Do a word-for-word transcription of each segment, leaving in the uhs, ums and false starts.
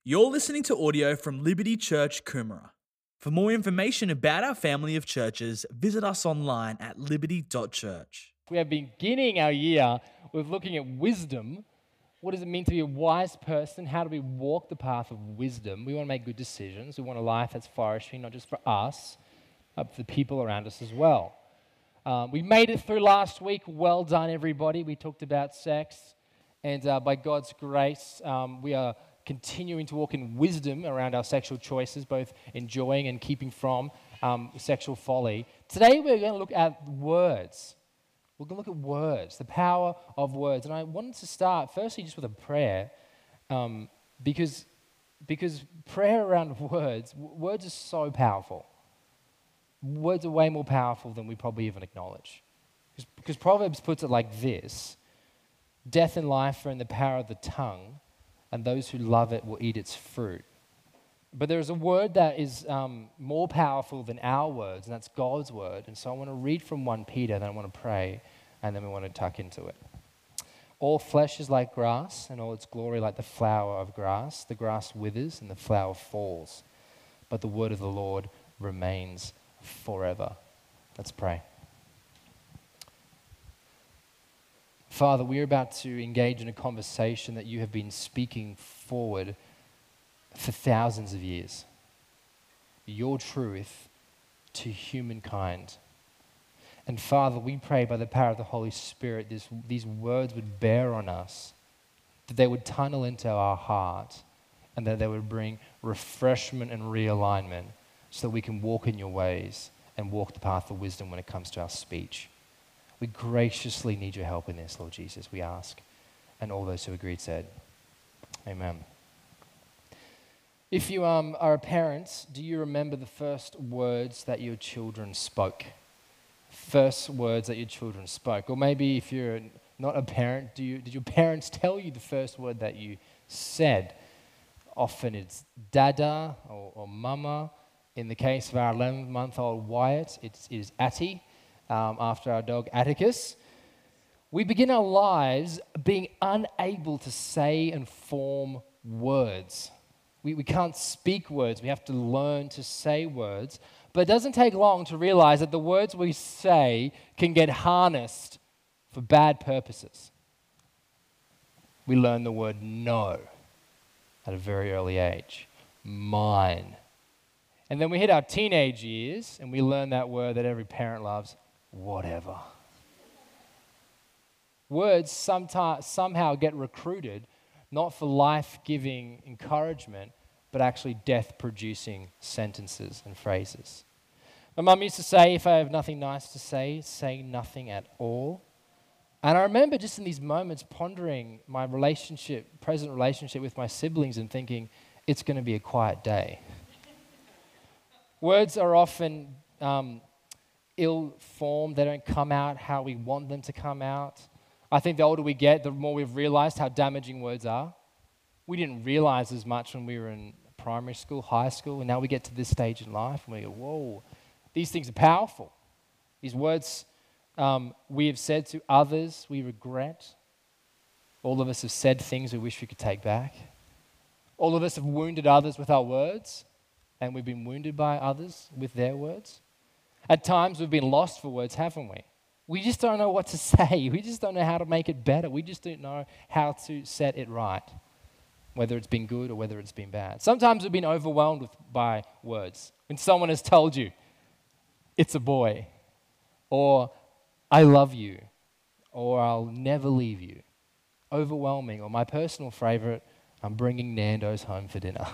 You're listening to audio from Liberty Church, Coomera. For more information about our family of churches, visit us online at liberty dot church. We are beginning our year with looking at wisdom. What does it mean to be a wise person? How do we walk the path of wisdom? We want to make good decisions. We want a life that's flourishing, not just for us, but for the people around us as well. Um, we made it through last week. Well done, everybody. We talked about sex. And uh, by God's grace, um, we are continuing to walk in wisdom around our sexual choices, both enjoying and keeping from um, sexual folly. Today, we're going to look at words. We're going to look at words, the power of words. And I wanted to start, firstly, just with a prayer, um, because, because prayer around words, w- words are so powerful. Words are way more powerful than we probably even acknowledge. Because, because Proverbs puts it like this: death and life are in the power of the tongue, and those who love it will eat its fruit. But there is a word that is um, more powerful than our words, and that's God's word. And so I want to read from First Peter, then I want to pray, and then we want to tuck into it. All flesh is like grass, and all its glory like the flower of grass. The grass withers and the flower falls, but the word of the Lord remains forever. Let's pray. Father, we're about to engage in a conversation that you have been speaking forward for thousands of years. Your truth to humankind. And Father, we pray by the power of the Holy Spirit, this, these words would bear on us, that they would tunnel into our heart, and that they would bring refreshment and realignment so that we can walk in your ways and walk the path of wisdom when it comes to our speech. We graciously need your help in this, Lord Jesus, we ask. And all those who agreed said, amen. If you um, are a parent, do you remember the first words that your children spoke? First words that your children spoke. Or maybe if you're not a parent, do you, did your parents tell you the first word that you said? Often it's dada or, or mama. In the case of our eleven-month-old Wyatt, it's, it is Atty. Um, after our dog Atticus. We begin our lives being unable to say and form words. We, we can't speak words. We have to learn to say words. But it doesn't take long to realize that the words we say can get harnessed for bad purposes. We learn the word no at a very early age. Mine. And then we hit our teenage years and we learn that word that every parent loves: whatever. Words sometimes, somehow get recruited, not for life-giving encouragement, but actually death-producing sentences and phrases. My mum used to say, if I have nothing nice to say, say nothing at all. And I remember just in these moments pondering my relationship, present relationship with my siblings and thinking, it's going to be a quiet day. Words are often Um, ill-formed. They don't come out how we want them to come out. I think the older we get, the more we've realized how damaging words are. We didn't realize as much when we were in primary school, high school, and now we get to this stage in life and we go, whoa, these things are powerful. These words um, we have said to others we regret. All of us have said things we wish we could take back. All of us have wounded others with our words, and we've been wounded by others with their words. At times, we've been lost for words, haven't we? We just don't know what to say. We just don't know how to make it better. We just don't know how to set it right, whether it's been good or whether it's been bad. Sometimes we've been overwhelmed with, by words. When someone has told you, it's a boy, or I love you, or I'll never leave you. Overwhelming, or my personal favorite, I'm bringing Nando's home for dinner.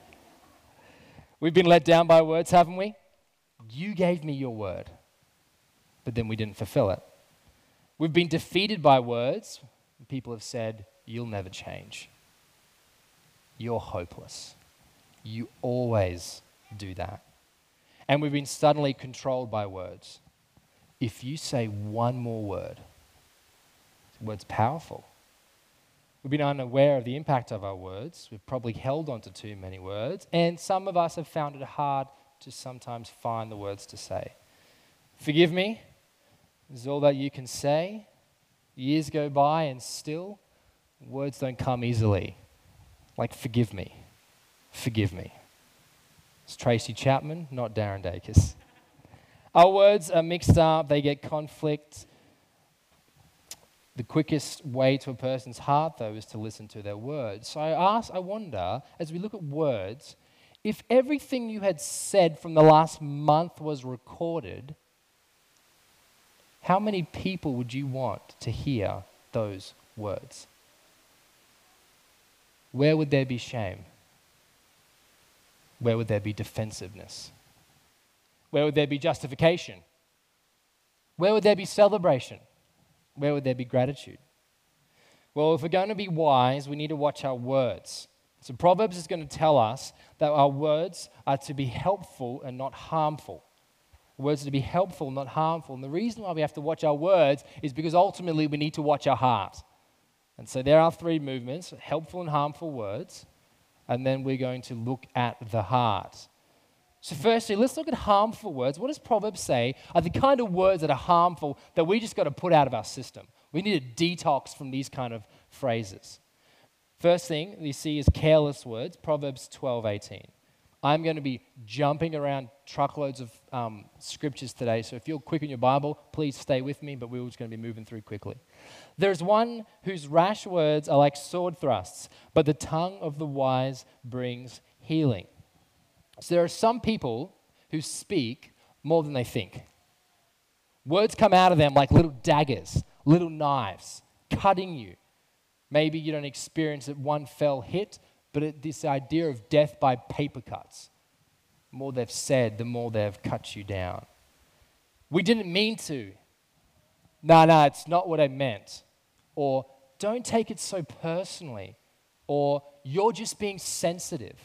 We've been let down by words, haven't we? You gave me your word, but then we didn't fulfill it. We've been defeated by words. People have said, you'll never change. You're hopeless. You always do that. And we've been suddenly controlled by words. If you say one more word, the word's powerful. We've been unaware of the impact of our words. We've probably held on to too many words, and some of us have found it hard to sometimes find the words to say. Forgive me is all that you can say. Years go by and still words don't come easily. Like forgive me. forgive me. It's Tracy Chapman, not Darren Dacus. Our words are mixed up, they get conflict. The quickest way to a person's heart, though, is to listen to their words. So I ask, I wonder, as we look at words, if everything you had said from the last month was recorded, how many people would you want to hear those words? Where would there be shame? Where would there be defensiveness? Where would there be justification? Where would there be celebration? Where would there be gratitude? Well, if we're going to be wise, we need to watch our words. So Proverbs is going to tell us that our words are to be helpful and not harmful. Words are to be helpful, not harmful. And the reason why we have to watch our words is because ultimately we need to watch our heart. And so there are three movements, helpful and harmful words, and then we're going to look at the heart. So firstly, let's look at harmful words. What does Proverbs say are the kind of words that are harmful that we just got to put out of our system? We need a detox from these kind of phrases. First thing we see is careless words, Proverbs twelve eighteen. I'm going to be jumping around truckloads of um, scriptures today, so if you're quick in your Bible, please stay with me, but we're just going to be moving through quickly. There's one whose rash words are like sword thrusts, but the tongue of the wise brings healing. So there are some people who speak more than they think. Words come out of them like little daggers, little knives, cutting you. Maybe you don't experience it one fell hit, but it, this idea of death by paper cuts. The more they've said, the more they've cut you down. We didn't mean to. No, no, it's not what I meant. Or don't take it so personally. Or you're just being sensitive.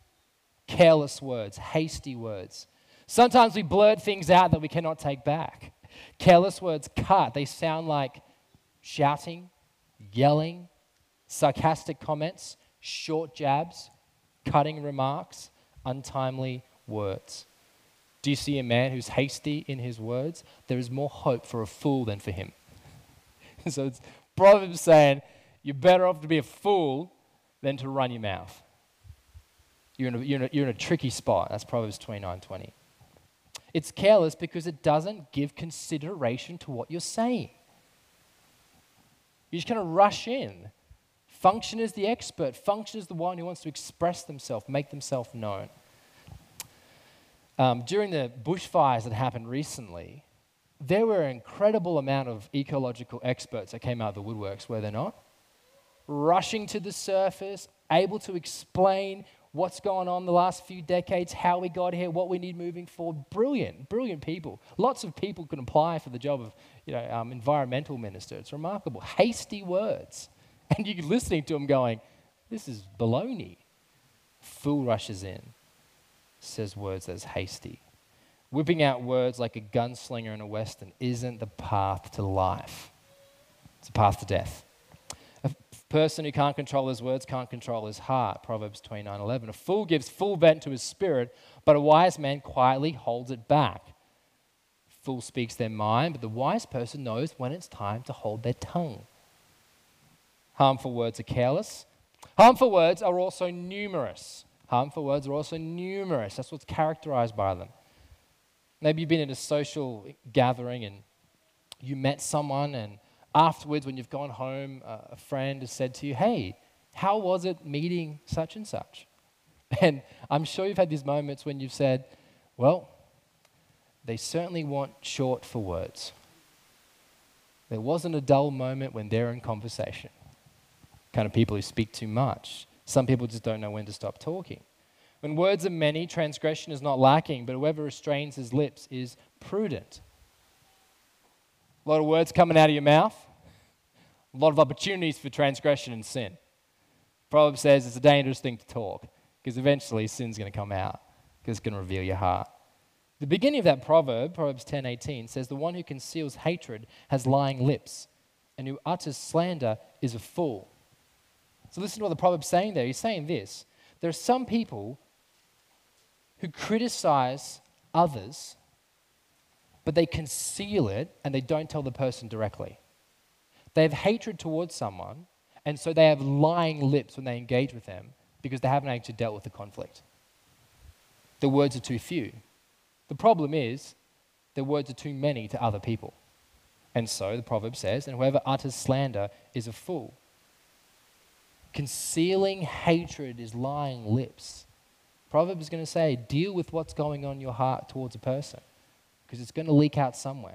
Careless words, hasty words. Sometimes we blurt things out that we cannot take back. Careless words cut. They sound like shouting, yelling, sarcastic comments, short jabs, cutting remarks, untimely words. Do you see a man who's hasty in his words? There is more hope for a fool than for him. So it's Proverbs saying, you're better off to be a fool than to run your mouth. You're in a, you're in a, you're in a tricky spot. That's Proverbs twenty-nine twenty. It's careless because it doesn't give consideration to what you're saying. You're just going to rush in. Function as the expert. Function as the one who wants to express themselves, make themselves known. Um, during the bushfires that happened recently, there were an incredible amount of ecological experts that came out of the woodworks, were there not? Rushing to the surface, able to explain what's gone on the last few decades, how we got here, what we need moving forward. Brilliant, brilliant people. Lots of people can apply for the job of, you know, um, environmental minister. It's remarkable. Hasty words. And you're listening to them going, this is baloney. Fool rushes in, says words that's hasty. Whipping out words like a gunslinger in a Western isn't the path to life. It's a path to death. A person who can't control his words can't control his heart, Proverbs twenty-nine eleven. A fool gives full vent to his spirit, but a wise man quietly holds it back. Fool speaks their mind, but the wise person knows when it's time to hold their tongue. Harmful words are careless. Harmful words are also numerous. Harmful words are also numerous. That's what's characterized by them. Maybe you've been at a social gathering and you met someone, and afterwards when you've gone home, uh, a friend has said to you, hey, how was it meeting such and such? And I'm sure you've had these moments when you've said, well, they certainly want short for words. There wasn't a dull moment when they're in conversation. Kind of people who speak too much. Some people just don't know when to stop talking. When words are many, transgression is not lacking, but whoever restrains his lips is prudent. A lot of words coming out of your mouth, a lot of opportunities for transgression and sin. Proverbs says it's a dangerous thing to talk because eventually sin's going to come out because it's going to reveal your heart. The beginning of that proverb, Proverbs ten eighteen, says the one who conceals hatred has lying lips, and who utters slander is a fool. So listen to what the proverb's saying there. He's saying this. There are some people who criticize others, but they conceal it and they don't tell the person directly. They have hatred towards someone, and so they have lying lips when they engage with them, because they haven't actually dealt with the conflict. The words are too few. The problem is, the words are too many to other people. And so the proverb says, and whoever utters slander is a fool. Concealing hatred is lying lips. Proverb is going to say, deal with what's going on in your heart towards a person, because it's going to leak out somewhere.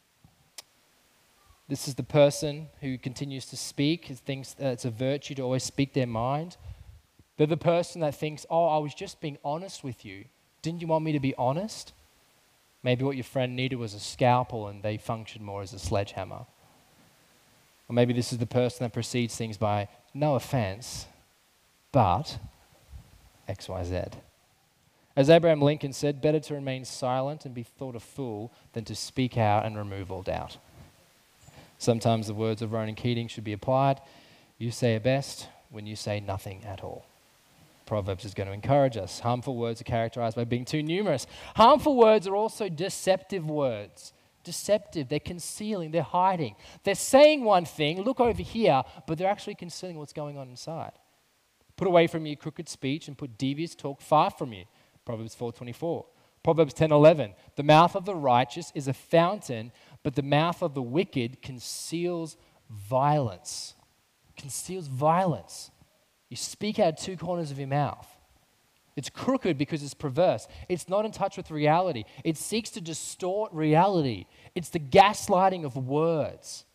This is the person who continues to speak, who thinks that it's a virtue to always speak their mind. They're the person that thinks, oh, I was just being honest with you. Didn't you want me to be honest? Maybe what your friend needed was a scalpel and they functioned more as a sledgehammer. Or maybe this is the person that precedes things by, no offense, but X Y Z. As Abraham Lincoln said, better to remain silent and be thought a fool than to speak out and remove all doubt. Sometimes the words of Ronan Keating should be applied. You say it best when you say nothing at all. Proverbs is going to encourage us. Harmful words are characterized by being too numerous. Harmful words are also deceptive words. Deceptive, they're concealing, they're hiding. They're saying one thing, look over here, but they're actually concealing what's going on inside. Put away from you crooked speech and put devious talk far from you. Proverbs four twenty-four. Proverbs ten eleven. The mouth of the righteous is a fountain, but the mouth of the wicked conceals violence. Conceals violence. You speak out two corners of your mouth. It's crooked because it's perverse. It's not in touch with reality. It seeks to distort reality. It's the gaslighting of words.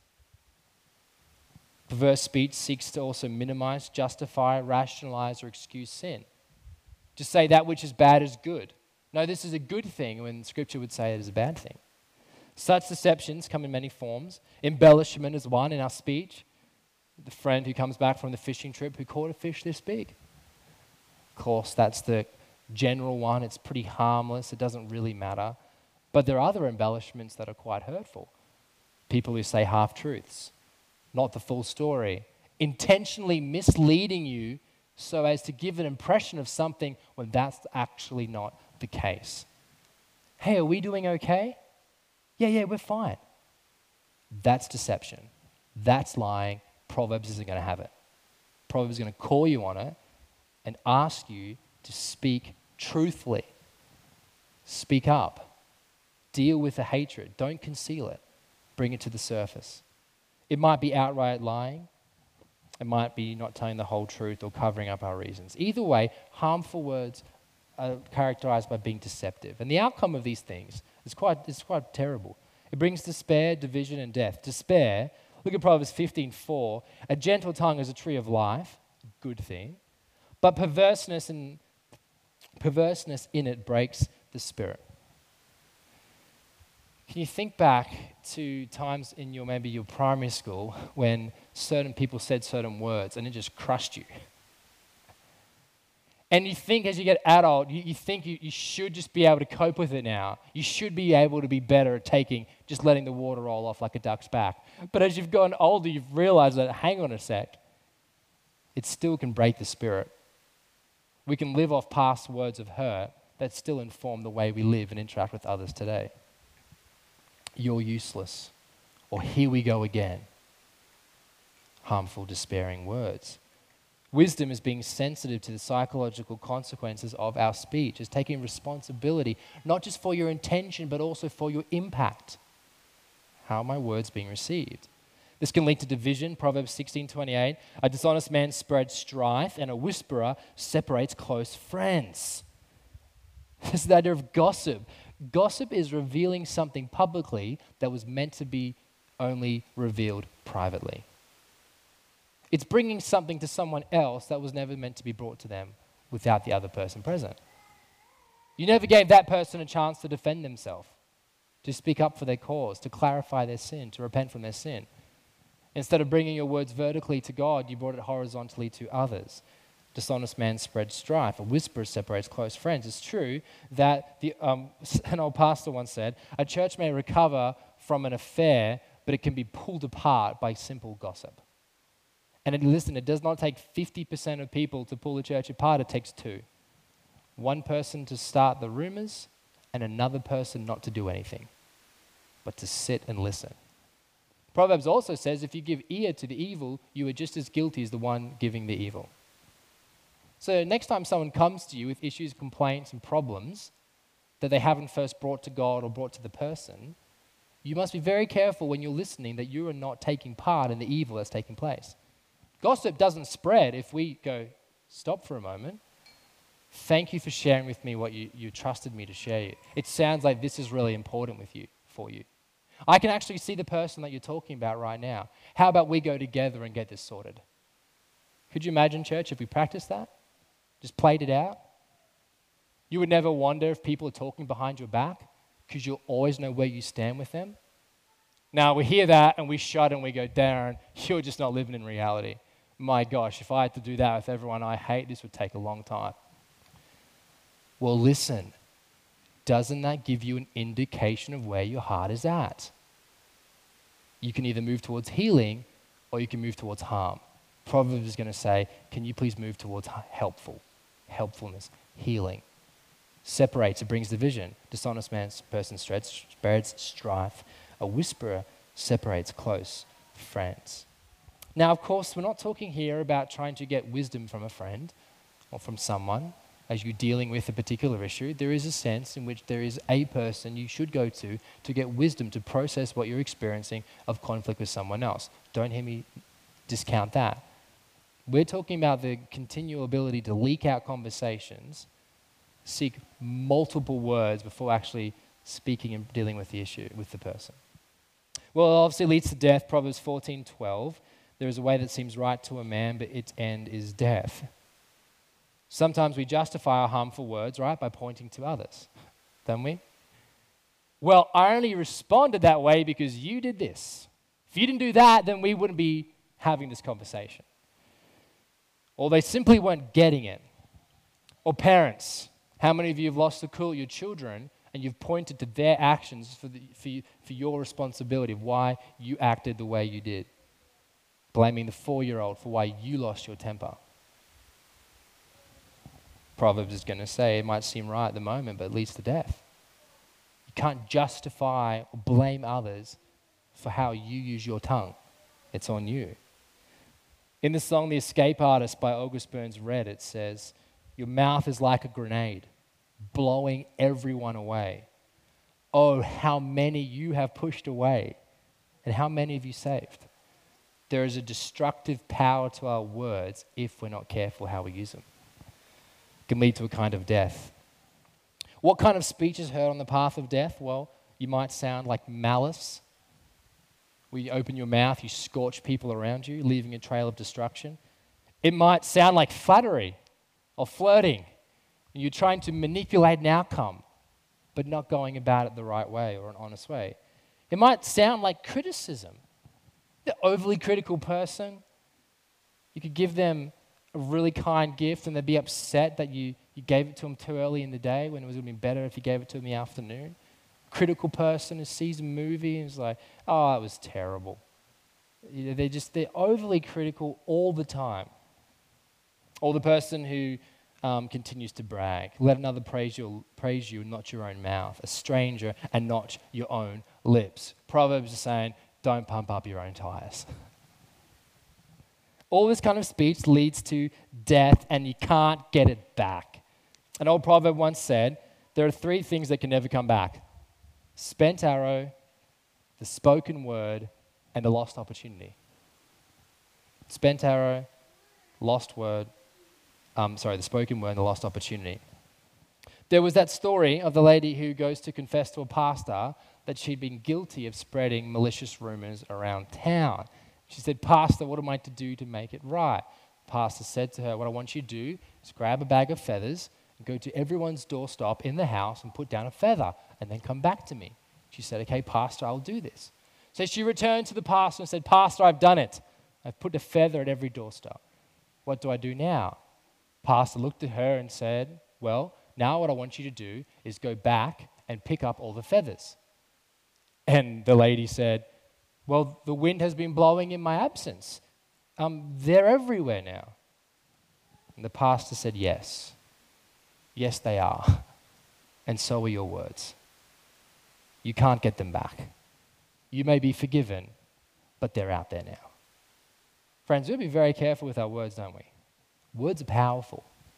Perverse speech seeks to also minimize, justify, rationalize, or excuse sin. To say that which is bad is good. No, this is a good thing when Scripture would say it is a bad thing. Such deceptions come in many forms. Embellishment is one in our speech. The friend who comes back from the fishing trip who caught a fish this big. Of course, that's the general one. It's pretty harmless. It doesn't really matter. But there are other embellishments that are quite hurtful. People who say half-truths, not the full story, intentionally misleading you so as to give an impression of something when that's actually not the case. Hey, are we doing okay? Yeah, yeah, we're fine. That's deception. That's lying. Proverbs isn't going to have it. Proverbs is going to call you on it and ask you to speak truthfully. Speak up. Deal with the hatred. Don't conceal it. Bring it to the surface. It might be outright lying. It might be not telling the whole truth or covering up our reasons. Either way, harmful words are characterized by being deceptive. And the outcome of these things is quite, is quite terrible. It brings despair, division, and death. Despair, look at Proverbs fifteen four. A gentle tongue is a tree of life, good thing. But perverseness, and, perverseness in it breaks the spirit. Can you think back to times in your maybe your primary school when certain people said certain words and it just crushed you? And you think as you get adult, you, you think you, you should just be able to cope with it now. You should be able to be better at taking, just letting the water roll off like a duck's back. But as you've gotten older, you've realized that, hang on a sec, it still can break the spirit. We can live off past words of hurt that still inform the way we live and interact with others today. You're useless, or here we go again. Harmful, despairing words. Wisdom is being sensitive to the psychological consequences of our speech, is taking responsibility, not just for your intention, but also for your impact. How are my words being received? This can lead to division. Proverbs sixteen twenty-eight. A dishonest man spreads strife, and a whisperer separates close friends. This is the idea of gossip. Gossip is revealing something publicly that was meant to be only revealed privately. It's bringing something to someone else that was never meant to be brought to them without the other person present. You never gave that person a chance to defend themselves, to speak up for their cause, to clarify their sin, to repent from their sin. Instead of bringing your words vertically to God, you brought it horizontally to others. Dishonest man spreads strife. A whisperer separates close friends. It's true that the, um, an old pastor once said, a church may recover from an affair, but it can be pulled apart by simple gossip. And it, listen, it does not take fifty percent of people to pull the church apart. It takes two. One person to start the rumors and another person not to do anything, but to sit and listen. Proverbs also says if you give ear to the evil, you are just as guilty as the one giving the evil. So next time someone comes to you with issues, complaints, and problems that they haven't first brought to God or brought to the person, you must be very careful when you're listening that you are not taking part in the evil that's taking place. Gossip doesn't spread if we go, stop for a moment. Thank you for sharing with me what you, you trusted me to share. It sounds like this is really important with you, for you. I can actually see the person that you're talking about right now. How about we go together and get this sorted? Could you imagine, church, if we practiced that? Just played it out? You would never wonder if people are talking behind your back because you'll always know where you stand with them. Now, we hear that and we shut and we go, Darren, you're just not living in reality. My gosh, if I had to do that with everyone I hate, this would take a long time. Well, listen, doesn't that give you an indication of where your heart is at? You can either move towards healing or you can move towards harm. Proverbs is going to say, can you please move towards helpful, helpfulness, healing? Separates, it brings division. Dishonest man's person spreads strife. A whisperer separates close friends. Now, of course, we're not talking here about trying to get wisdom from a friend or from someone as you're dealing with a particular issue. There is a sense in which there is a person you should go to to get wisdom to process what you're experiencing of conflict with someone else. Don't hear me discount that. We're talking about the continual ability to leak out conversations, seek multiple words before actually speaking and dealing with the issue, with the person. Well, it obviously leads to death. Proverbs fourteen twelve. There is a way that seems right to a man, but its end is death. Sometimes we justify our harmful words, right, by pointing to others, don't we? Well, I only responded that way because you did this. If you didn't do that, then we wouldn't be having this conversation. Or they simply weren't getting it. Or parents, how many of you have lost the cool at your children and you've pointed to their actions for, the, for, you, for your responsibility of why you acted the way you did? Blaming the four-year-old for why you lost your temper. Proverbs is going to say it might seem right at the moment, but it leads to death. You can't justify or blame others for how you use your tongue. It's on you. In the song The Escape Artist by August Burns Red, it says, your mouth is like a grenade, blowing everyone away. Oh, how many you have pushed away, and how many have you saved? There is a destructive power to our words if we're not careful how we use them. It can lead to a kind of death. What kind of speech is heard on the path of death? Well, you might sound like malice. When you open your mouth, you scorch people around you, leaving a trail of destruction. It might sound like flattery or flirting. And you're trying to manipulate an outcome, but not going about it the right way or an honest way. It might sound like criticism. The overly critical person, you could give them a really kind gift and they'd be upset that you, you gave it to them too early in the day when it would have been better if you gave it to them in the afternoon. Critical person who sees a movie and is like, oh, it was terrible. You know, they're just, they're overly critical all the time. Or the person who um, continues to brag. Let another praise you, praise you, not your own mouth. A stranger and not your own lips. Proverbs is saying, don't pump up your own tires. All this kind of speech leads to death and you can't get it back. An old proverb once said, there are three things that can never come back. Spent arrow, the spoken word, and the lost opportunity. Spent arrow, lost word, um, sorry, the spoken word and the lost opportunity. There was that story of the lady who goes to confess to a pastor that she'd been guilty of spreading malicious rumors around town. She said, Pastor, what am I to do to make it right? Pastor said to her, what I want you to do is grab a bag of feathers and go to everyone's doorstop in the house and put down a feather and then come back to me. She said, okay, Pastor, I'll do this. So she returned to the pastor and said, Pastor, I've done it. I've put a feather at every doorstop. What do I do now? Pastor looked at her and said, well, now what I want you to do is go back and pick up all the feathers. And the lady said, well, the wind has been blowing in my absence. Um, they're everywhere now. And the pastor said, yes. Yes, they are. And so are your words. You can't get them back. You may be forgiven, but they're out there now. Friends, we'll be very careful with our words, don't we? Words are powerful.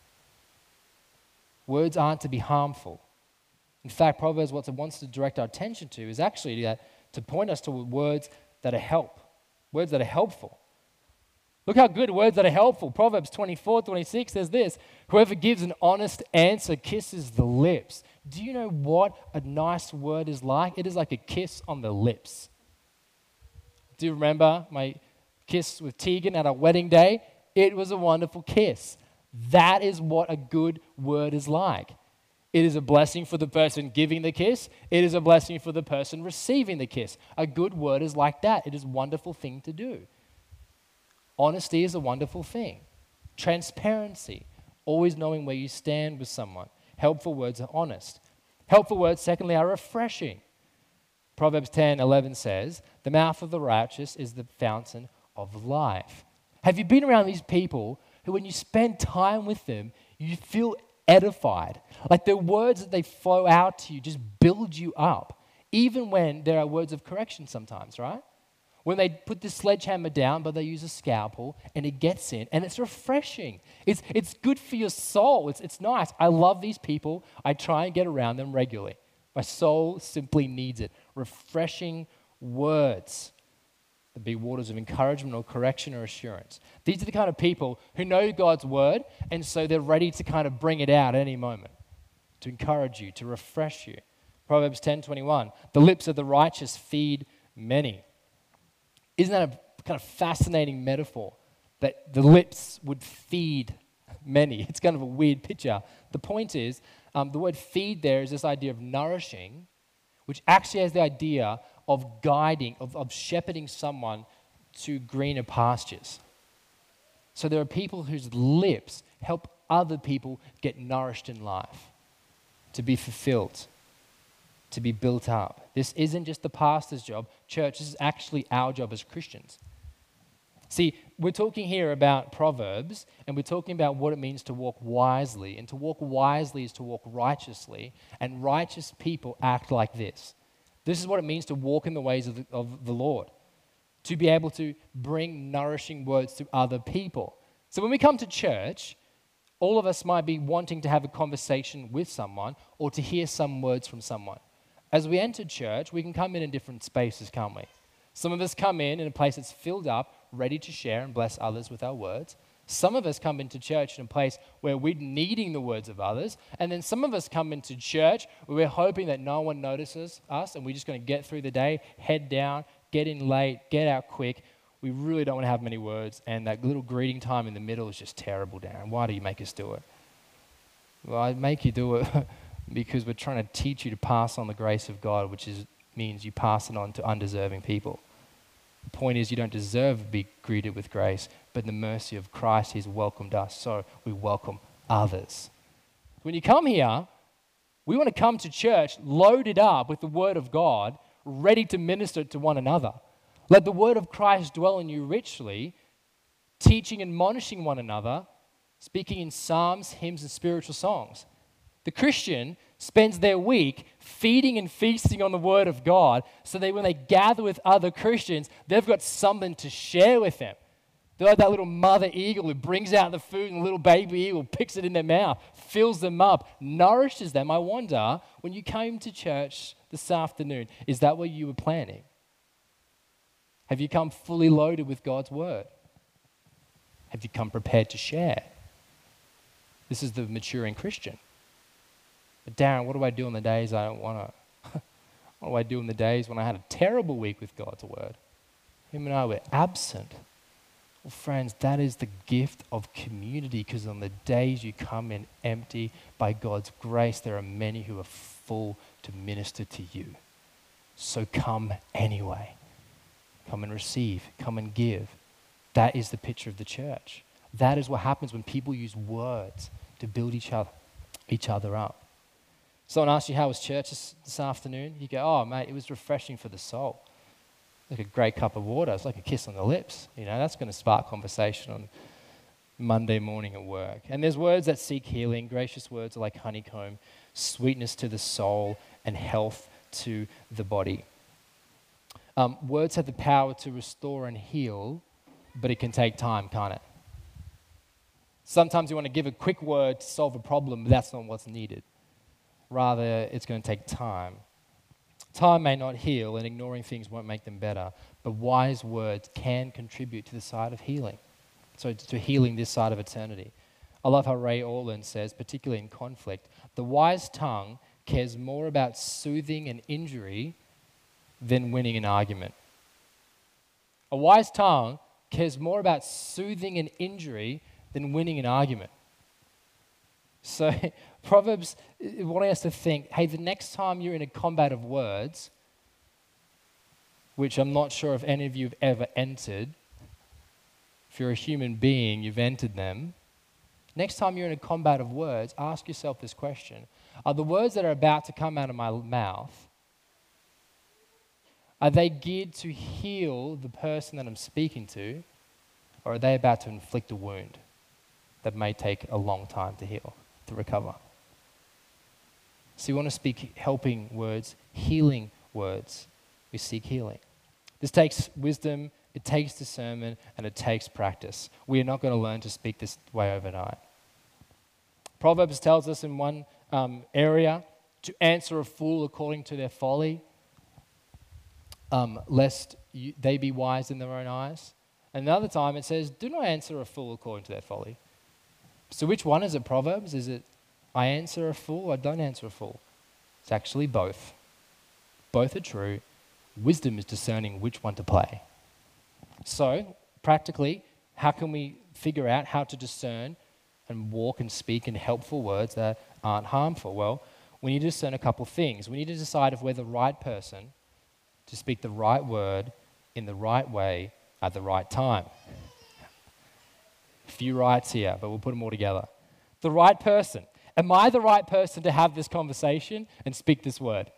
Words aren't to be harmful. In fact, Proverbs, what it wants to direct our attention to is actually that, to point us to words that are help, words that are helpful. Look how good words that are helpful. Proverbs twenty-four, twenty-six says this, whoever gives an honest answer kisses the lips. Do you know what a nice word is like? It is like a kiss on the lips. Do you remember my kiss with Tegan at our wedding day? It was a wonderful kiss. That is what a good word is like. It is a blessing for the person giving the kiss. It is a blessing for the person receiving the kiss. A good word is like that. It is a wonderful thing to do. Honesty is a wonderful thing. Transparency, always knowing where you stand with someone. Helpful words are honest. Helpful words, secondly, are refreshing. Proverbs ten eleven says, the mouth of the righteous is the fountain of life. Have you been around these people who, when you spend time with them, you feel edified? Like the words that they flow out to you just build you up, even when there are words of correction sometimes, right? When they put the sledgehammer down, but they use a scalpel, and it gets in, and it's refreshing. It's, it's good for your soul. It's, it's nice. I love these people. I try and get around them regularly. My soul simply needs it. Refreshing words. There be waters of encouragement or correction or assurance. These are the kind of people who know God's word, and so they're ready to kind of bring it out at any moment, to encourage you, to refresh you. Proverbs ten twenty-one, the lips of the righteous feed many. Isn't that a kind of fascinating metaphor, that the lips would feed many? It's kind of a weird picture. The point is, um, the word feed there is this idea of nourishing, which actually has the idea of guiding, of, of shepherding someone to greener pastures. So there are people whose lips help other people get nourished in life, to be fulfilled, to be built up. This isn't just the pastor's job. Church, this is actually our job as Christians. See, we're talking here about Proverbs, and we're talking about what it means to walk wisely. And to walk wisely is to walk righteously, and righteous people act like this. This is what it means to walk in the ways of the, of the Lord, to be able to bring nourishing words to other people. So when we come to church, all of us might be wanting to have a conversation with someone or to hear some words from someone. As we enter church, we can come in in different spaces, can't we? Some of us come in in a place that's filled up, ready to share and bless others with our words. Some of us come into church in a place where we're needing the words of others. And then some of us come into church where we're hoping that no one notices us and we're just going to get through the day, head down, get in late, get out quick. We really don't want to have many words. And that little greeting time in the middle is just terrible, Darren. Why do you make us do it? Well, I make you do it because we're trying to teach you to pass on the grace of God, which is, means you pass it on to undeserving people. The point is, you don't deserve to be greeted with grace, but in the mercy of Christ, he's welcomed us, so we welcome others. When you come here, we want to come to church loaded up with the word of God, ready to minister to one another. Let the word of Christ dwell in you richly, teaching and admonishing one another, speaking in psalms, hymns, and spiritual songs. The Christian spends their week feeding and feasting on the word of God so that when they gather with other Christians, they've got something to share with them. They're like that little mother eagle who brings out the food and the little baby eagle picks it in their mouth, fills them up, nourishes them. I wonder, when you came to church this afternoon, is that what you were planning? Have you come fully loaded with God's word? Have you come prepared to share? This is the maturing Christian. But Darren, what do I do on the days I don't want to? What do I do on the days when I had a terrible week with God's word? Him and I were absent. Well, friends, that is the gift of community, because on the days you come in empty, by God's grace, there are many who are full to minister to you. So come anyway. Come and receive. Come and give. That is the picture of the church. That is what happens when people use words to build each other, each other up. Someone asks you, how was church this, this afternoon? You go, oh, mate, it was refreshing for the soul. Like a great cup of water. It's like a kiss on the lips. You know, that's going to spark conversation on Monday morning at work. And there's words that seek healing. Gracious words are like honeycomb, sweetness to the soul, and health to the body. Um, words have the power to restore and heal, but it can take time, can't it? Sometimes you want to give a quick word to solve a problem, but that's not what's needed. Rather, it's going to take time. Time may not heal, and ignoring things won't make them better, but wise words can contribute to the side of healing. So to healing this side of eternity. I love how Ray Orland says, particularly in conflict, the wise tongue cares more about soothing an injury than winning an argument. A wise tongue cares more about soothing an injury than winning an argument. So Proverbs is wanting us to think, hey, the next time you're in a combat of words, which I'm not sure if any of you have ever entered, if you're a human being, you've entered them. Next time you're in a combat of words, ask yourself this question. Are the words that are about to come out of my mouth, are they geared to heal the person that I'm speaking to, or are they about to inflict a wound that may take a long time to heal, to recover? So you want to speak helping words, healing words. We seek healing. This takes wisdom, it takes discernment, and it takes practice. We are not going to learn to speak this way overnight. Proverbs tells us in one um, area to answer a fool according to their folly, um, lest you, they be wise in their own eyes. Another time it says, do not answer a fool according to their folly. So which one is it, Proverbs? Is it I answer a fool or I don't answer a fool? It's actually both. Both are true. Wisdom is discerning which one to play. So, practically, how can we figure out how to discern and walk and speak in helpful words that aren't harmful? Well, we need to discern a couple things. We need to decide if we're the right person to speak the right word in the right way at the right time. A few rights here, but we'll put them all together. The right person. Am I the right person to have this conversation and speak this word?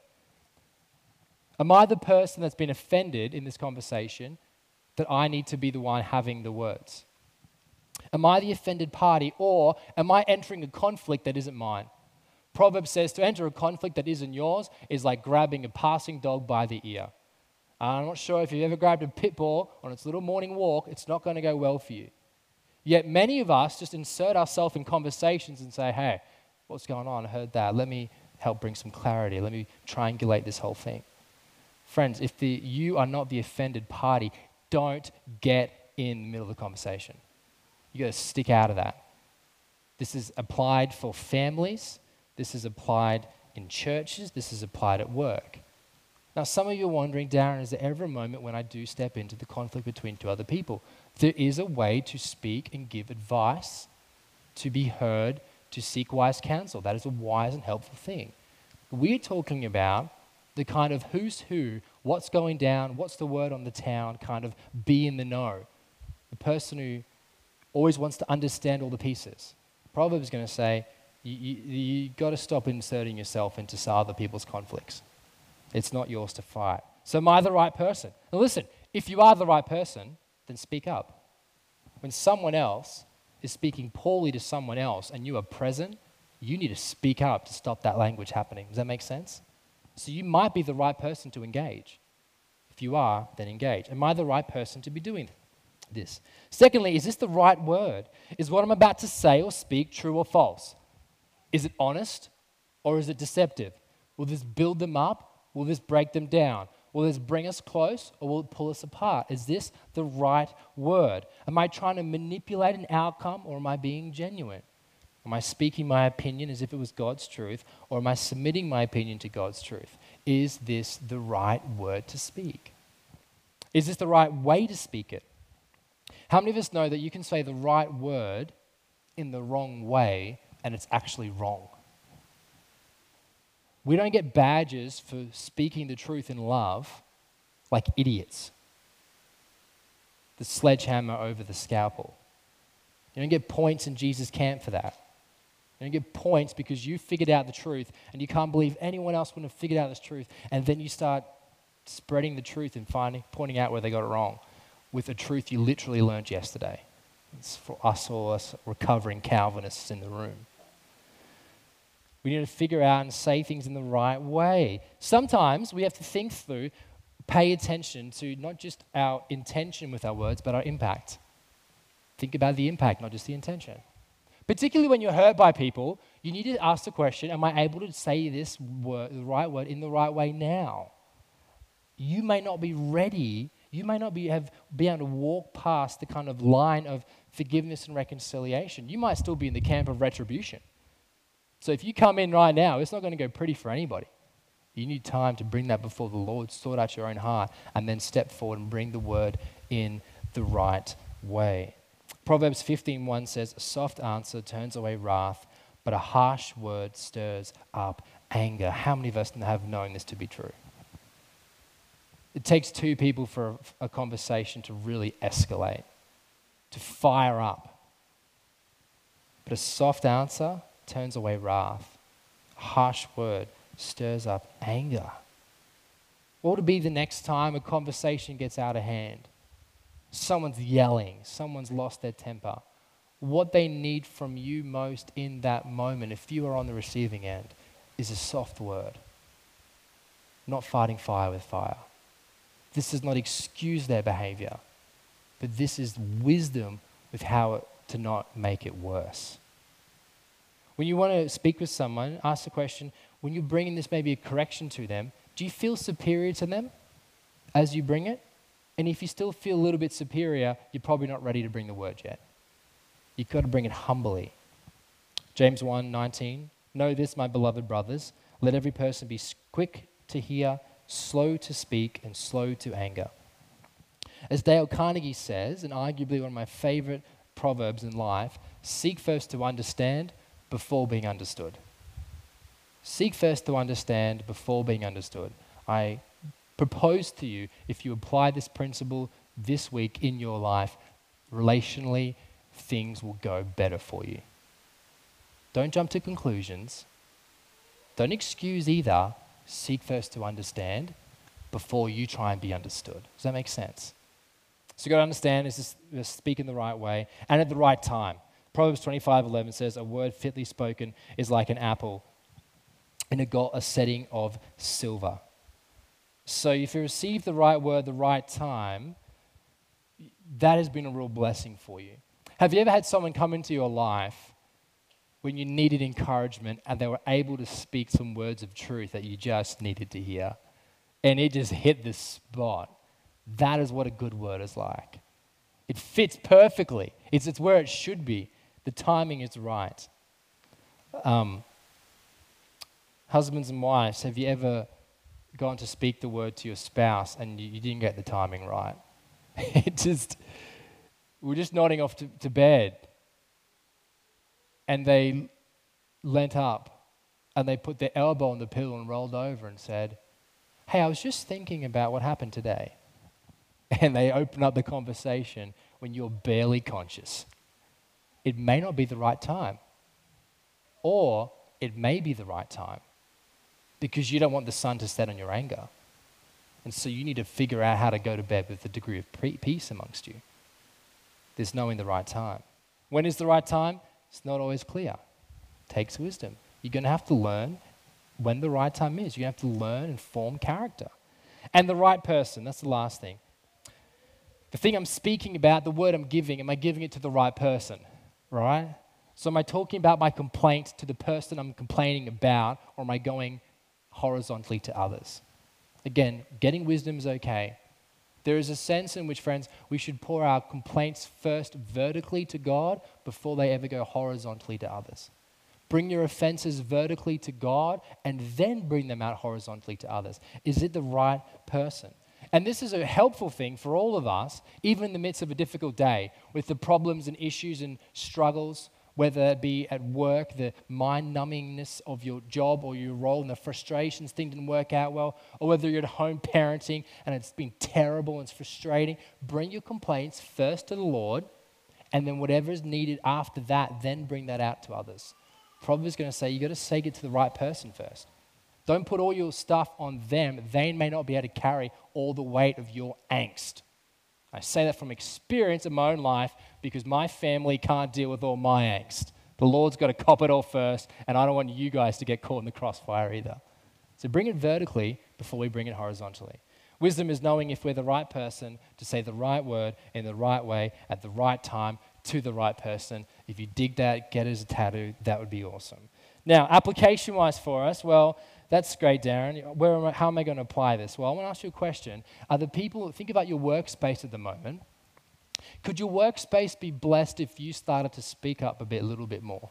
Am I the person that's been offended in this conversation that I need to be the one having the words? Am I the offended party, or am I entering a conflict that isn't mine? Proverbs says to enter a conflict that isn't yours is like grabbing a passing dog by the ear. I'm not sure if you've ever grabbed a pit bull on its little morning walk, it's not going to go well for you. Yet many of us just insert ourselves in conversations and say, hey, what's going on? I heard that. Let me help bring some clarity. Let me triangulate this whole thing. Friends, if the, you are not the offended party, don't get in the middle of the conversation. You got to stick out of that. This is applied for families. This is applied in churches. This is applied at work. Now, some of you are wondering, Darren, is there ever a moment when I do step into the conflict between two other people? There is a way to speak and give advice, to be heard, to seek wise counsel. That is a wise and helpful thing. We're talking about the kind of who's who, what's going down, what's the word on the town, kind of be in the know. The person who always wants to understand all the pieces. Proverbs is going to say, you, you, you got to stop inserting yourself into other people's conflicts. It's not yours to fight. So am I the right person? Now listen, if you are the right person, then speak up. When someone else is speaking poorly to someone else and you are present, you need to speak up to stop that language happening. Does that make sense? So you might be the right person to engage. If you are, then engage. Am I the right person to be doing this? Secondly, is this the right word? Is what I'm about to say or speak true or false? Is it honest or is it deceptive? Will this build them up? Will this break them down? Will this bring us close or will it pull us apart? Is this the right word? Am I trying to manipulate an outcome or am I being genuine? Am I speaking my opinion as if it was God's truth, or am I submitting my opinion to God's truth? Is this the right word to speak? Is this the right way to speak it? How many of us know that you can say the right word in the wrong way and it's actually wrong? We don't get badges for speaking the truth in love like idiots. The sledgehammer over the scalpel. You don't get points in Jesus' camp for that. You don't get points because you figured out the truth and you can't believe anyone else wouldn't have figured out this truth, and then you start spreading the truth and finding, pointing out where they got it wrong with a truth you literally learned yesterday. It's for us all us recovering Calvinists in the room. We need to figure out and say things in the right way. Sometimes we have to think through, pay attention to not just our intention with our words, but our impact. Think about the impact, not just the intention. Particularly when you're hurt by people, you need to ask the question, am I able to say this word, the right word in the right way now? You may not be ready. You may not be, have, be able to walk past the kind of line of forgiveness and reconciliation. You might still be in the camp of retribution. So if you come in right now, it's not going to go pretty for anybody. You need time to bring that before the Lord, sort out your own heart, and then step forward and bring the word in the right way. Proverbs fifteen one says, a soft answer turns away wrath, but a harsh word stirs up anger. How many of us have known this to be true? It takes two people for a, a conversation to really escalate, to fire up. But a soft answer turns away wrath. A harsh word stirs up anger. What would be the next time a conversation gets out of hand? Someone's yelling, someone's lost their temper. What they need from you most in that moment, if you are on the receiving end, is a soft word. Not fighting fire with fire. This does not excuse their behavior, but this is wisdom with how to not make it worse. When you want to speak with someone, ask the question, when you're bringing this maybe a correction to them, do you feel superior to them as you bring it? And if you still feel a little bit superior, you're probably not ready to bring the word yet. You've got to bring it humbly. James one nineteen, know this, my beloved brothers, let every person be quick to hear, slow to speak, and slow to anger. As Dale Carnegie says, and arguably one of my favorite proverbs in life, seek first to understand before being understood. Seek first to understand before being understood. I propose to you, if you apply this principle this week in your life, relationally, things will go better for you. Don't jump to conclusions. Don't excuse either. Seek first to understand before you try and be understood. Does that make sense? So you've got to understand is to speak in the right way and at the right time. Proverbs twenty-five eleven says, a word fitly spoken is like an apple in a, go- a setting of silver. So if you receive the right word, the right time, that has been a real blessing for you. Have you ever had someone come into your life when you needed encouragement and they were able to speak some words of truth that you just needed to hear? And it just hit the spot. That is what a good word is like. It fits perfectly. It's, it's where it should be. The timing is right. Um, husbands and wives, have you ever gone to speak the word to your spouse and you, you didn't get the timing right? It just, we're just nodding off to, to bed. And they leant up and they put their elbow on the pillow and rolled over and said, hey, I was just thinking about what happened today. And they open up the conversation when you're barely conscious. It may not be the right time. Or it may be the right time because you don't want the sun to set on your anger. And so you need to figure out how to go to bed with a degree of peace amongst you. There's knowing the right time. When is the right time? It's not always clear. It takes wisdom. You're going to have to learn when the right time is. You're going to have to learn and form character. And the right person, that's the last thing. The thing I'm speaking about, the word I'm giving, am I giving it to the right person? Right? So am I talking about my complaint to the person I'm complaining about, or am I going horizontally to others? Again, getting wisdom is okay. There is a sense in which, friends, we should pour our complaints first vertically to God before they ever go horizontally to others. Bring your offenses vertically to God and then bring them out horizontally to others. Is it the right person? And this is a helpful thing for all of us, even in the midst of a difficult day, with the problems and issues and struggles, whether it be at work, the mind-numbingness of your job or your role and the frustrations, things didn't work out well, or whether you're at home parenting and it's been terrible and it's frustrating. Bring your complaints first to the Lord, and then whatever is needed after that, then bring that out to others. Proverbs is going to say you got to say it to the right person first. Don't put all your stuff on them. They may not be able to carry all the weight of your angst. I say that from experience in my own life because my family can't deal with all my angst. The Lord's got to cop it all first, and I don't want you guys to get caught in the crossfire either. So bring it vertically before we bring it horizontally. Wisdom is knowing if we're the right person to say the right word in the right way at the right time to the right person. If you dig that, get it as a tattoo, that would be awesome. Now, application-wise for us, well, that's great, Darren. Where am I, how am I going to apply this? Well, I want to ask you a question. Are the people, think about your workspace at the moment. Could your workspace be blessed if you started to speak up a bit, a little bit more?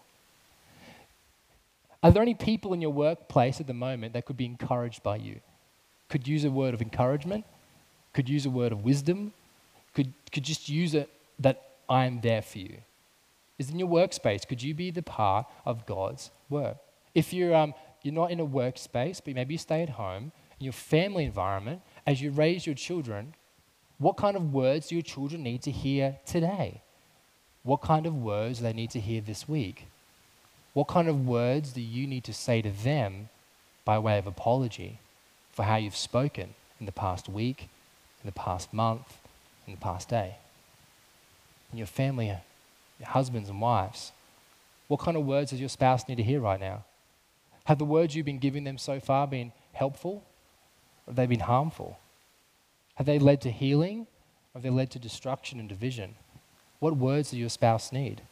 Are there any people in your workplace at the moment that could be encouraged by you? Could use a word of encouragement? Could use a word of wisdom? Could, could just use it that I am there for you? Is in your workspace, could you be the part of God's work? If you're, um, you're not in a workspace, but maybe you stay at home, in your family environment, as you raise your children, what kind of words do your children need to hear today? What kind of words do they need to hear this week? What kind of words do you need to say to them by way of apology for how you've spoken in the past week, in the past month, in the past day? In your family, your husbands and wives, what kind of words does your spouse need to hear right now? Have the words you've been giving them so far been helpful? Or have they been harmful? Have they led to healing? Or have they led to destruction and division? What words does your spouse need?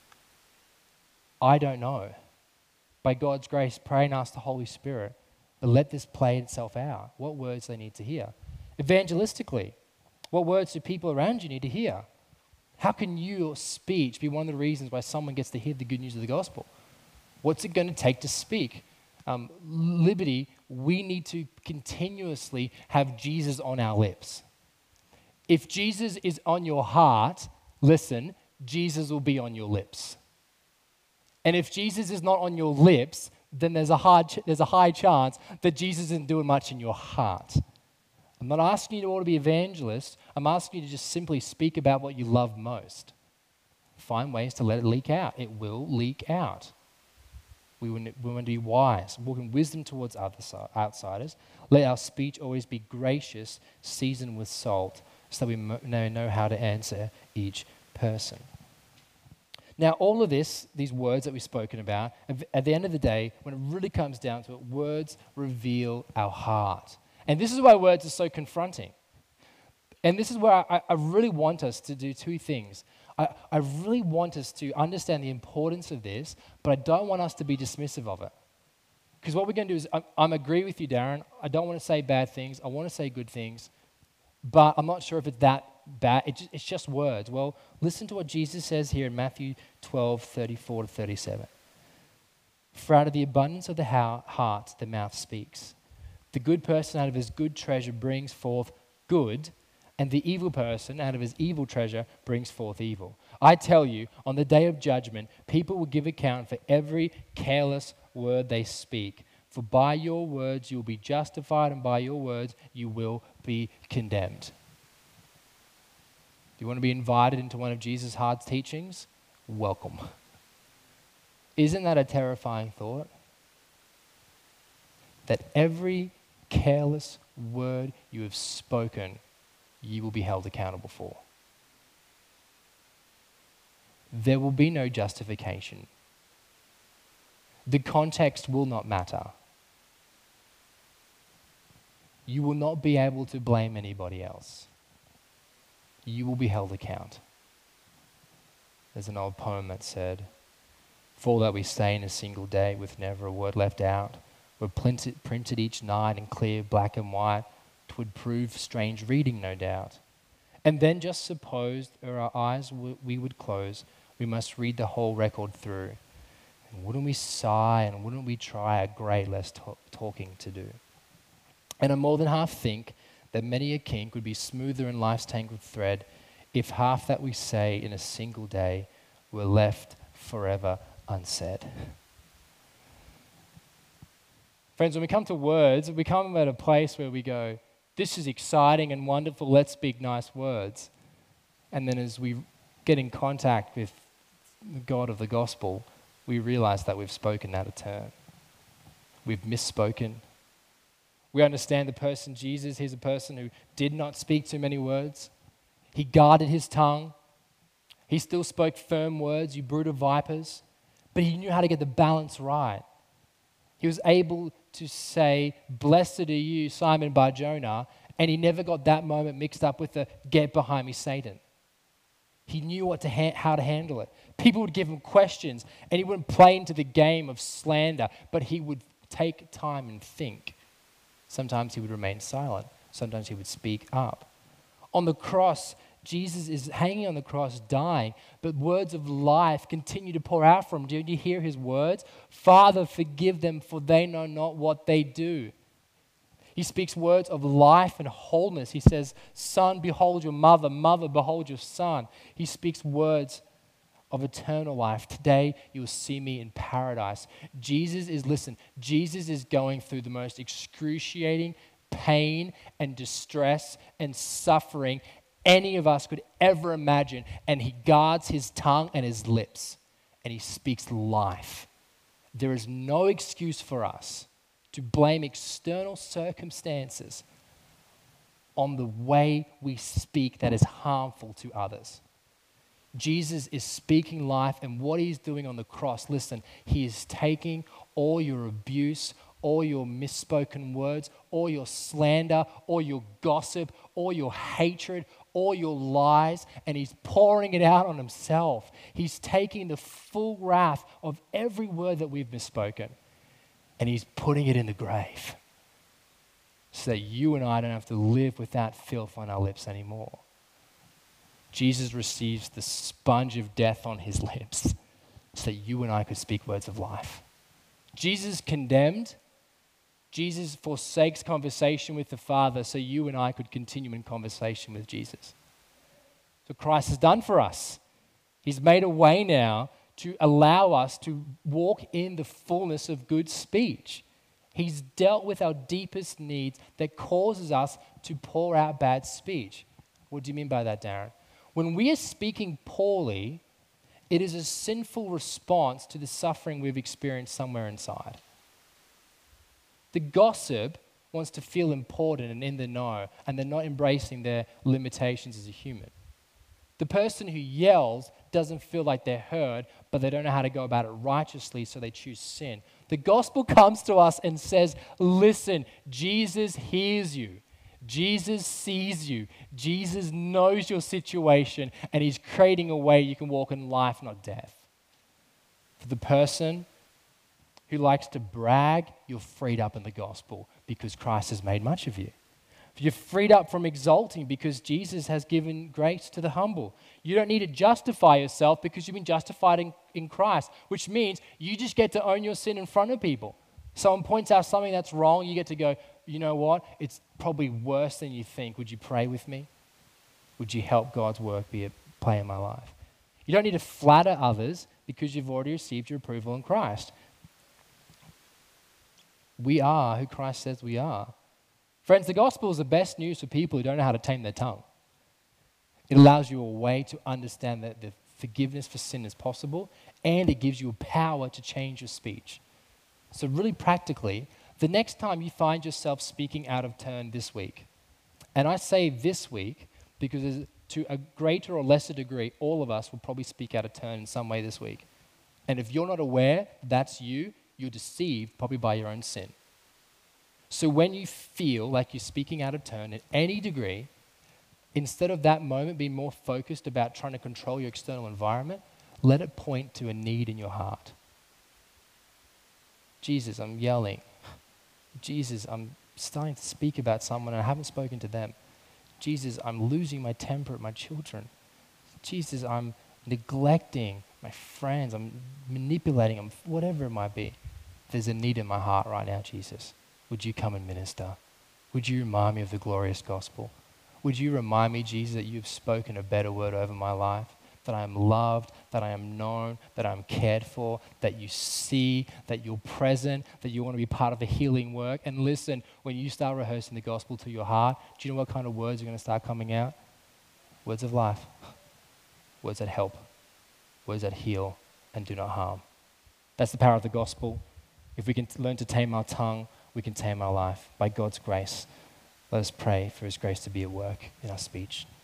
I don't know. By God's grace, pray and ask the Holy Spirit, but let this play itself out. What words they need to hear? Evangelistically, what words do people around you need to hear? How can your speech be one of the reasons why someone gets to hear the good news of the gospel? What's it going to take to speak? Um, Liberty, we need to continuously have Jesus on our lips. If Jesus is on your heart, listen, Jesus will be on your lips. And if Jesus is not on your lips, then there's a, hard ch- there's a high chance that Jesus isn't doing much in your heart. I'm not asking you to all to be evangelists. I'm asking you to just simply speak about what you love most. Find ways to let it leak out. It will leak out. We want to be wise, walk in wisdom towards other outsiders. Let our speech always be gracious, seasoned with salt, so that we know how to answer each person. Now, all of this, these words that we've spoken about, at the end of the day, when it really comes down to it, words reveal our heart. And this is why words are so confronting. And this is where I, I really want us to do two things. I, I really want us to understand the importance of this, but I don't want us to be dismissive of it. Because what we're going to do is, I, I'm agree with you, Darren. I don't want to say bad things. I want to say good things. But I'm not sure if it's that bad. It just, it's just words. Well, listen to what Jesus says here in Matthew twelve, thirty-four to thirty-seven. For out of the abundance of the heart, the mouth speaks. The good person out of his good treasure brings forth good, and the evil person out of his evil treasure brings forth evil. I tell you, on the day of judgment, people will give account for every careless word they speak. For by your words you will be justified, and by your words you will be condemned. Do you want to be invited into one of Jesus' hard teachings? Welcome. Isn't that a terrifying thought? That every careless word you have spoken, you will be held accountable for. There will be no justification. The context will not matter. You will not be able to blame anybody else. You will be held account. There's an old poem that said, "For all that we say in a single day with never a word left out, were printed, printed each night in clear black and white, 'twould prove strange reading, no doubt. And then just suppose, ere our eyes w- we would close, we must read the whole record through. And wouldn't we sigh and wouldn't we try a great less to- talking to do? And I more than half think that many a kink would be smoother in life's tangled thread if half that we say in a single day were left forever unsaid." Friends, when we come to words, we come at a place where we go, this is exciting and wonderful, let's speak nice words. And then as we get in contact with the God of the gospel, we realize that we've spoken out of turn. We've misspoken. We understand the person Jesus, he's a person who did not speak too many words. He guarded his tongue. He still spoke firm words, you brood of vipers, but he knew how to get the balance right. He was able to say, "Blessed are you, Simon Bar-Jonah," and he never got that moment mixed up with the "get behind me, Satan." He knew what to ha- how to handle it. People would give him questions, and he wouldn't play into the game of slander, but he would take time and think. Sometimes he would remain silent. Sometimes he would speak up. On the cross, Jesus is hanging on the cross, dying, but words of life continue to pour out from him. Did you hear his words? Father, forgive them, for they know not what they do. He speaks words of life and wholeness. He says, son, behold your mother. Mother, behold your son. He speaks words of eternal life. Today, you will see me in paradise. Jesus is, listen, Jesus is going through the most excruciating pain and distress and suffering any of us could ever imagine. And he guards his tongue and his lips, and he speaks life. There is no excuse for us to blame external circumstances on the way we speak that is harmful to others. Jesus is speaking life, and what he's doing on the cross, listen, he is taking all your abuse, all your misspoken words, all your slander, all your gossip, all your hatred, all your lies, and he's pouring it out on himself. He's taking the full wrath of every word that we've misspoken, and he's putting it in the grave so that you and I don't have to live with that filth on our lips anymore. Jesus receives the sponge of death on his lips so that you and I could speak words of life. Jesus condemned. Jesus forsakes conversation with the Father so you and I could continue in conversation with Jesus. So Christ has done for us. He's made a way now to allow us to walk in the fullness of good speech. He's dealt with our deepest needs that causes us to pour out bad speech. What do you mean by that, Darren? When we are speaking poorly, it is a sinful response to the suffering we've experienced somewhere inside. The gossip wants to feel important and in the know, and they're not embracing their limitations as a human. The person who yells doesn't feel like they're heard, but they don't know how to go about it righteously, so they choose sin. The gospel comes to us and says, listen, Jesus hears you. Jesus sees you. Jesus knows your situation, and he's creating a way you can walk in life, not death. For the person who likes to brag, you're freed up in the gospel because Christ has made much of you. You're freed up from exalting because Jesus has given grace to the humble. You don't need to justify yourself because you've been justified in, in Christ, which means you just get to own your sin in front of people. Someone points out something that's wrong, you get to go, you know what? It's probably worse than you think. Would you pray with me? Would you help God's work be at play in my life? You don't need to flatter others because you've already received your approval in Christ. We are who Christ says we are. Friends, the gospel is the best news for people who don't know how to tame their tongue. It allows you a way to understand that the forgiveness for sin is possible, and it gives you power to change your speech. So really practically, the next time you find yourself speaking out of turn this week, and I say this week because to a greater or lesser degree, all of us will probably speak out of turn in some way this week. And if you're not aware that's you, you're deceived probably by your own sin. So when you feel like you're speaking out of turn in any degree, instead of that moment being more focused about trying to control your external environment, let it point to a need in your heart. Jesus, I'm yelling. Jesus, I'm starting to speak about someone and I haven't spoken to them. Jesus, I'm losing my temper at my children. Jesus, I'm neglecting my friends. I'm manipulating them, whatever it might be. There's a need in my heart right now, Jesus. Would you come and minister? Would you remind me of the glorious gospel? Would you remind me, Jesus, that you've spoken a better word over my life? That I am loved, that I am known, that I'm cared for, that you see, that you're present, that you want to be part of the healing work. And listen, when you start rehearsing the gospel to your heart, do you know what kind of words are going to start coming out? Words of life. Words that help. Words that heal and do not harm. That's the power of the gospel. If we can learn to tame our tongue, we can tame our life by God's grace. Let us pray for his grace to be at work in our speech.